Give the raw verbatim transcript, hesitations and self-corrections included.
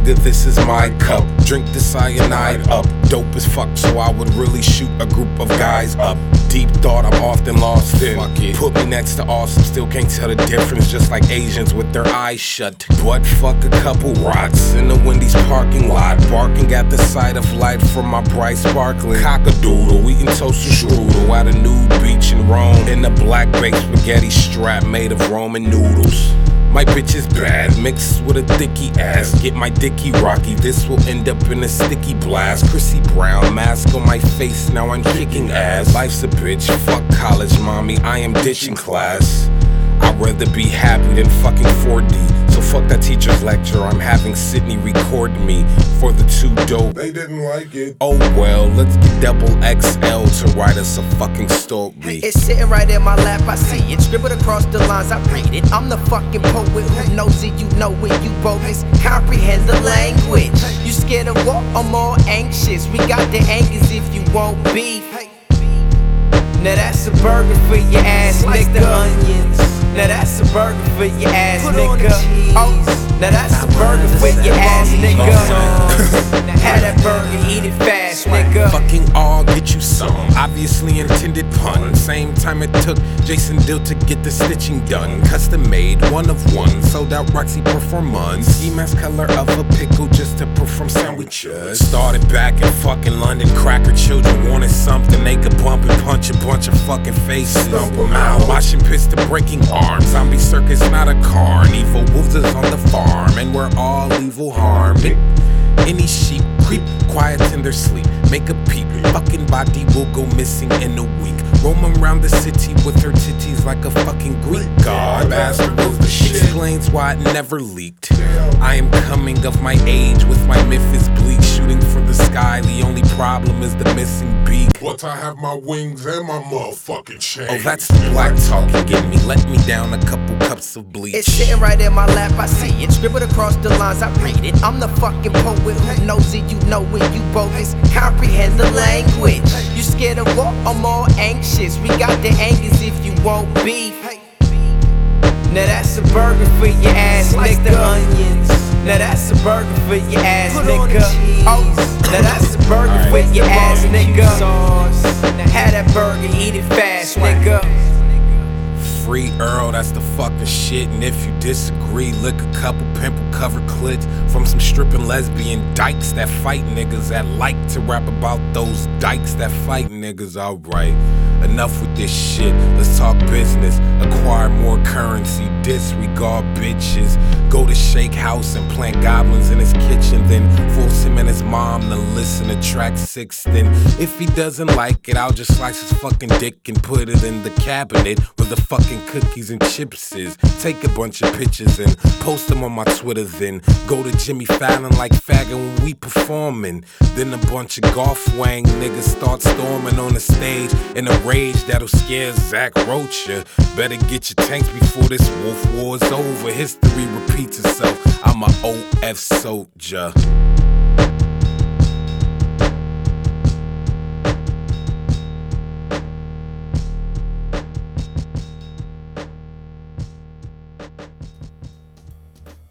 nigga, this is my cup. Drink the cyanide up. Dope as fuck, so I would really shoot a group of guys up. Deep thought, I'm often lost in. Fuck it. Put me next to awesome, still can't tell the difference, just like Asians with their eyes shut. But fuck a couple rots in the Wendy's parking lot, barking at the sight of light from my bright sparkling cock-a-doodle, eating toasted strudel at a nude beach in Rome in a black baked spaghetti strap made of Roman noodles. My bitch is bad, mixed with a thicky ass. Get my dicky rocky, this will end up in a sticky blast. Chrissy Brown, mask on my face, now I'm kicking ass. Life's a bitch, fuck college, mommy, I am ditching class. I'd rather be happy than fucking four D. So fuck that teacher's lecture, I'm having Sydney record me for the two dope. They didn't like it. Oh well, let's get double X L to write us a fucking story. It's sitting right in my lap, I see it. Scribbled across the lines, I read it. I'm the fucking poet who knows it, you know it, you bogus. Comprehend the language. You scared of war, I'm more anxious. We got the angers if you want beef. Now that's a burger for your ass, nigga. Onions. Now that's a burger for your ass, nigga. Oh, now that's a burger for your ass, nigga. Have that burger, eat it fast, nigga. Fucking all get you some. Obviously intended pun. Same time it took Jason Dill to get the stitching done. Custom made, one of one. Sold out Roxy performance. Ski mask color of a pickle just to perform sandwiches. Started back in fucking London. Cracker children wanted something they could bump and punch a bunch of fucking faces. Stomp them out. Watching pistol breaking arms. Zombie circus, not a car. And evil wolves is on the farm. And we're all evil harmed. Any sheep creep, quiet in their sleep. Make a peep, fucking body will go missing in a week. Roaming around the city with her titties like a fucking Greek god. Bastard was the shit. Explains why it never leaked. I am coming of my age with my Memphis bleak, shooting for the sky. The only problem is the missing beak. But I have my wings and my motherfucking chain. Oh, that's the black talking. Get me, let me down a couple cups of bleach. It's sitting right in my lap, I see it. Scribbled across the lines, I read it. I'm the fucking poet who knows it, you know it, you bogus. Comprehend the language. You scared of war, I'm more anxious. We got the angers if you want beef. Now that's a burger for your ass, nigga. Onions. Now that's a burger for your ass, nigga. Oh, now that's a burger for your ass, nigga. Have that burger, eat it fast, nigga. Free Earl, that's the fucking shit. And if you disagree, lick a couple pimple-covered clits from some stripping lesbian dykes that fight niggas that like to rap about those dykes that fight niggas. Alright, enough with this shit. Let's talk business. Acquire more currency, disregard bitches. Go to Shake House and plant goblins in his kitchen. Then force him and his mom to listen to track six. Then if he doesn't like it, I'll just slice his fucking dick and put it in the cabinet where the fucking cookies and chips is. Take a bunch of pictures and post them on my Twitter. Then go to Jimmy Fallon like faggot when we performing. Then a bunch of golf wang niggas start storming on the stage in a rage that'll scare Zach Rocha. Better get your tanks before this wolf war's over. History repeats itself. I'm a O F soldier.